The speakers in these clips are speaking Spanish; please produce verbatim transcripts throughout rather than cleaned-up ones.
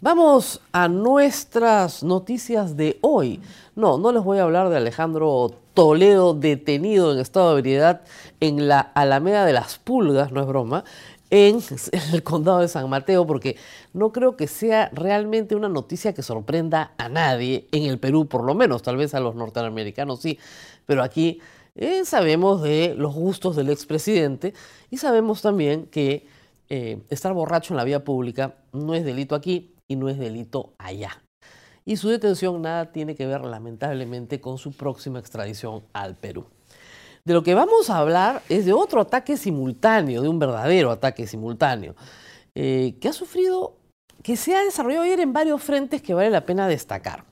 Vamos a nuestras noticias de hoy. No, no les voy a hablar de Alejandro Toledo detenido en estado de ebriedad en la Alameda de las Pulgas, no es broma, en el condado de San Mateo, porque no creo que sea realmente una noticia que sorprenda a nadie, en el Perú por lo menos, tal vez a los norteamericanos sí, pero aquí eh, sabemos de los gustos del expresidente y sabemos también que eh, estar borracho en la vía pública no es delito aquí y no es delito allá. Y su detención nada tiene que ver, lamentablemente, con su próxima extradición al Perú. De lo que vamos a hablar es de otro ataque simultáneo, de un verdadero ataque simultáneo, eh, que ha sufrido, que se ha desarrollado ayer en varios frentes que vale la pena destacar.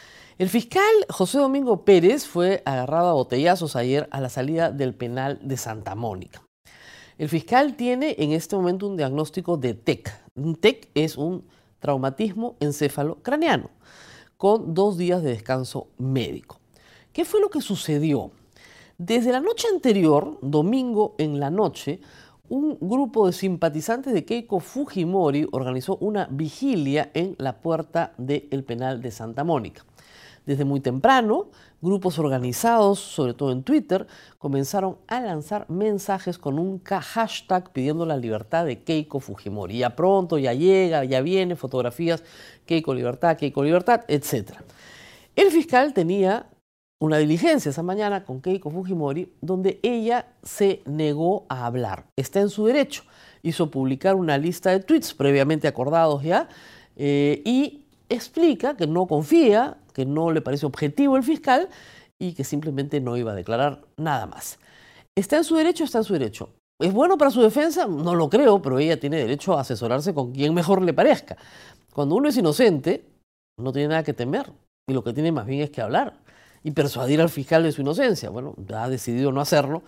El fiscal José Domingo Pérez fue agarrado a botellazos ayer a la salida del penal de Santa Mónica. El fiscal tiene en este momento un diagnóstico de T E C. Un T E C es un traumatismo encéfalo-craneano, con dos días de descanso médico. ¿Qué fue lo que sucedió? Desde la noche anterior, domingo en la noche, un grupo de simpatizantes de Keiko Fujimori organizó una vigilia en la puerta del penal de Santa Mónica. Desde muy temprano, grupos organizados, sobre todo en Twitter, comenzaron a lanzar mensajes con un hashtag pidiendo la libertad de Keiko Fujimori. Ya pronto, ya llega, ya viene, fotografías, Keiko libertad, Keiko libertad, etcétera. El fiscal tenía una diligencia esa mañana con Keiko Fujimori donde ella se negó a hablar. Está en su derecho. Hizo publicar una lista de tweets previamente acordados ya eh, y explica que no confía, que no le parece objetivo el fiscal y que simplemente no iba a declarar nada más. ¿Está en su derecho? Está en su derecho. ¿Es bueno para su defensa? No lo creo, pero ella tiene derecho a asesorarse con quien mejor le parezca. Cuando uno es inocente, no tiene nada que temer y lo que tiene más bien es que hablar y persuadir al fiscal de su inocencia. Bueno, ya ha decidido no hacerlo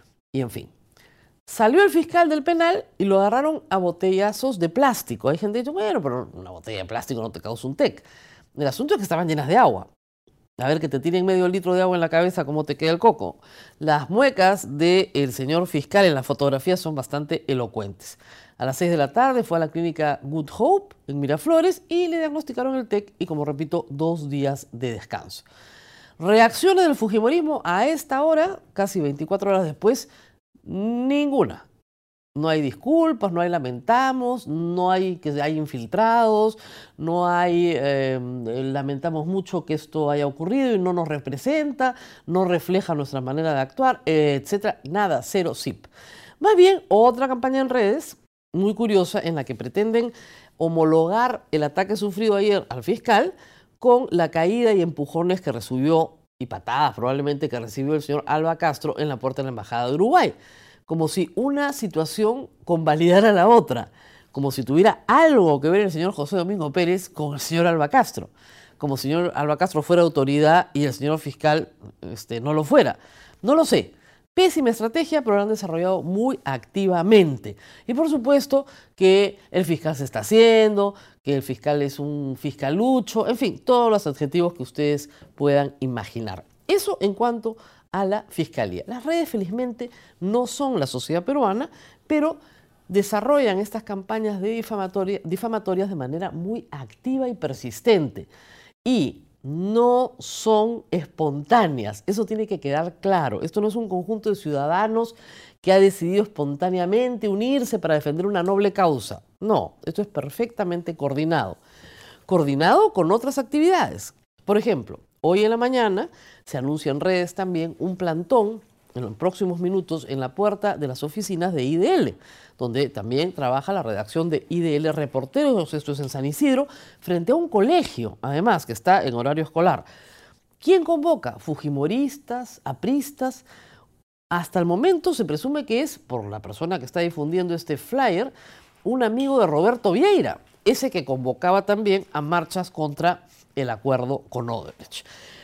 y en fin. Salió el fiscal del penal y lo agarraron a botellazos de plástico. Hay gente que dice, bueno, pero una botella de plástico no te causa un T E C. El asunto es que estaban llenas de agua. A ver, que te tiren medio litro de agua en la cabeza, ¿cómo te queda el coco? Las muecas del señor fiscal en la fotografía son bastante elocuentes. A las seis de la tarde fue a la clínica Good Hope en Miraflores y le diagnosticaron el T E C y, como repito, dos días de descanso. Reacciones del fujimorismo a esta hora, casi veinticuatro horas después, ninguna. No hay disculpas, no hay lamentamos, no hay que hay infiltrados, no hay eh, lamentamos mucho que esto haya ocurrido y no nos representa, no refleja nuestra manera de actuar, eh, etcétera. Nada, cero S I P. Más bien, otra campaña en redes muy curiosa en la que pretenden homologar el ataque sufrido ayer al fiscal con la caída y empujones que recibió, y patadas probablemente que recibió el señor Alba Castro en la puerta de la Embajada de Uruguay. Como si una situación convalidara la otra, como si tuviera algo que ver el señor José Domingo Pérez con el señor Alba Castro, como si el señor Alba Castro fuera autoridad y el señor fiscal este, no lo fuera. No lo sé. Pésima estrategia, pero lo han desarrollado muy activamente. Y por supuesto que el fiscal se está haciendo, que el fiscal es un fiscalucho, en fin, todos los adjetivos que ustedes puedan imaginar. Eso en cuanto a la fiscalía. Las redes, felizmente, no son la sociedad peruana, pero desarrollan estas campañas de difamatoria, difamatorias de manera muy activa y persistente. Y no son espontáneas. Eso tiene que quedar claro. Esto no es un conjunto de ciudadanos que ha decidido espontáneamente unirse para defender una noble causa. No, esto es perfectamente coordinado. Coordinado con otras actividades. Por ejemplo, hoy en la mañana se anuncia en redes también un plantón en los próximos minutos en la puerta de las oficinas de I D L, donde también trabaja la redacción de I D L Reporteros, esto es en San Isidro, frente a un colegio, además, que está en horario escolar. ¿Quién convoca? Fujimoristas, apristas. Hasta el momento se presume que es, por la persona que está difundiendo este flyer, un amigo de Roberto Vieira, ese que convocaba también a marchas contra el acuerdo con Odebrecht.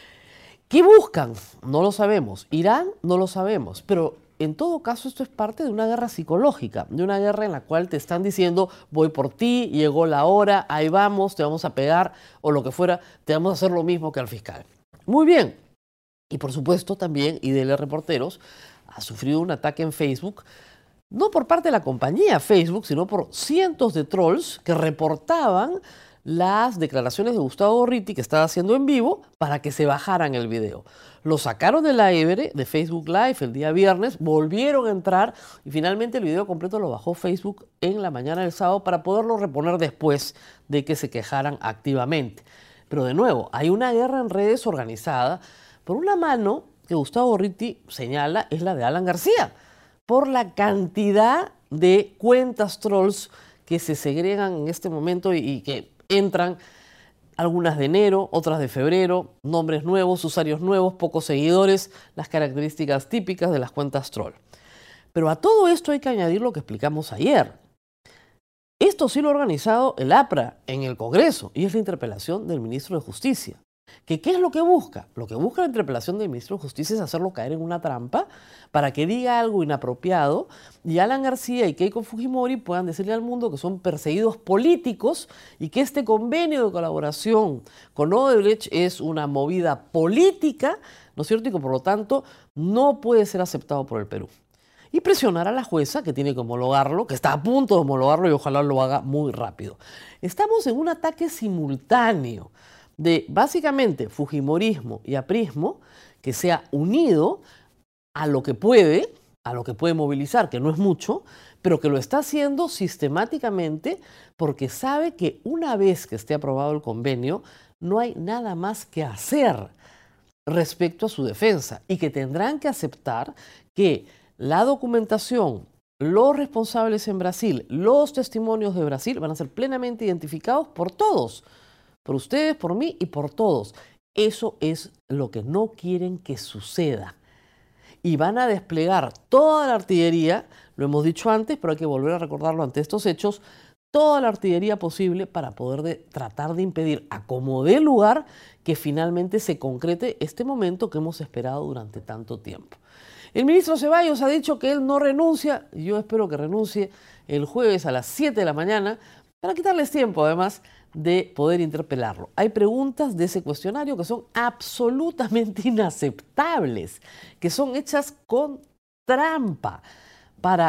¿Qué buscan? No lo sabemos. ¿Irán? No lo sabemos. Pero en todo caso esto es parte de una guerra psicológica, de una guerra en la cual te están diciendo voy por ti, llegó la hora, ahí vamos, te vamos a pegar o lo que fuera, te vamos a hacer lo mismo que al fiscal. Muy bien. Y por supuesto también I D L Reporteros ha sufrido un ataque en Facebook, no por parte de la compañía Facebook, sino por cientos de trolls que reportaban las declaraciones de Gustavo Gorriti que estaba haciendo en vivo para que se bajaran el video. Lo sacaron del aire de Facebook Live el día viernes, volvieron a entrar y finalmente el video completo lo bajó Facebook en la mañana del sábado para poderlo reponer después de que se quejaran activamente. Pero de nuevo, hay una guerra en redes organizada. Por una mano, que Gustavo Gorriti señala, es la de Alan García, por la cantidad de cuentas trolls que se segregan en este momento y, y que entran, algunas de enero, otras de febrero, nombres nuevos, usuarios nuevos, pocos seguidores, las características típicas de las cuentas troll. Pero a todo esto hay que añadir lo que explicamos ayer. Esto sí lo ha organizado el APRA en el Congreso y es la interpelación del ministro de Justicia. ¿Que ¿Qué es lo que busca? Lo que busca la interpelación del ministro de Justicia es hacerlo caer en una trampa para que diga algo inapropiado y Alan García y Keiko Fujimori puedan decirle al mundo que son perseguidos políticos y que este convenio de colaboración con Odebrecht es una movida política, ¿no es cierto? Y que por lo tanto no puede ser aceptado por el Perú. Y presionar a la jueza que tiene que homologarlo, que está a punto de homologarlo y ojalá lo haga muy rápido. Estamos en un ataque simultáneo de básicamente fujimorismo y aprismo que se ha unido a lo que puede, a lo que puede movilizar, que no es mucho, pero que lo está haciendo sistemáticamente porque sabe que una vez que esté aprobado el convenio, no hay nada más que hacer respecto a su defensa y que tendrán que aceptar que la documentación, los responsables en Brasil, los testimonios de Brasil van a ser plenamente identificados por todos. Por ustedes, por mí y por todos. Eso es lo que no quieren que suceda. Y van a desplegar toda la artillería, lo hemos dicho antes, pero hay que volver a recordarlo ante estos hechos, toda la artillería posible para poder de, tratar de impedir a como dé lugar que finalmente se concrete este momento que hemos esperado durante tanto tiempo. El ministro Ceballos ha dicho que él no renuncia, y yo espero que renuncie el jueves a las siete de la mañana, para quitarles tiempo además de poder interpelarlo. Hay preguntas de ese cuestionario que son absolutamente inaceptables, que son hechas con trampa para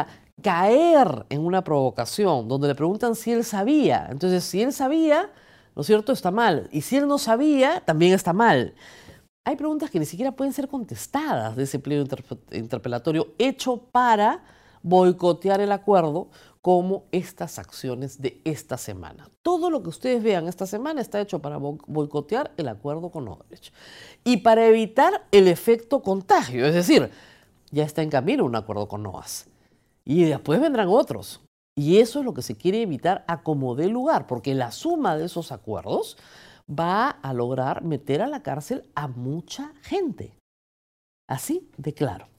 caer en una provocación, donde le preguntan si él sabía. Entonces, si él sabía, ¿no es cierto?, está mal. Y si él no sabía, también está mal. Hay preguntas que ni siquiera pueden ser contestadas de ese pliego interpelatorio hecho para boicotear el acuerdo, como estas acciones de esta semana. Todo lo que ustedes vean esta semana está hecho para boicotear el acuerdo con Odebrecht y para evitar el efecto contagio, es decir, ya está en camino un acuerdo con NOAS y después vendrán otros. Y eso es lo que se quiere evitar a como dé lugar, porque la suma de esos acuerdos va a lograr meter a la cárcel a mucha gente. Así de claro.